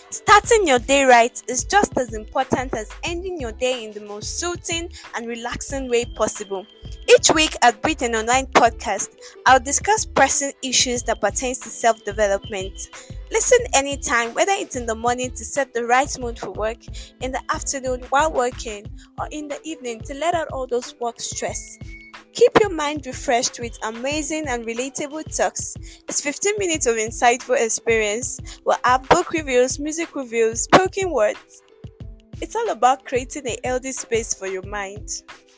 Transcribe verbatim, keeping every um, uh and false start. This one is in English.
Starting your day right is just as important as ending your day in the most soothing and relaxing way possible. Each week at Breathe an Online podcast, I'll discuss pressing issues that pertains to self-development. Listen anytime, whether it's in the morning to set the right mood for work, in the afternoon while working, or in the evening to let out all those work stress. Keep your mind refreshed with amazing and relatable talks. It's fifteen minutes of insightful experience. We'll have book reviews, music reviews, spoken words. It's all about creating a healthy space for your mind.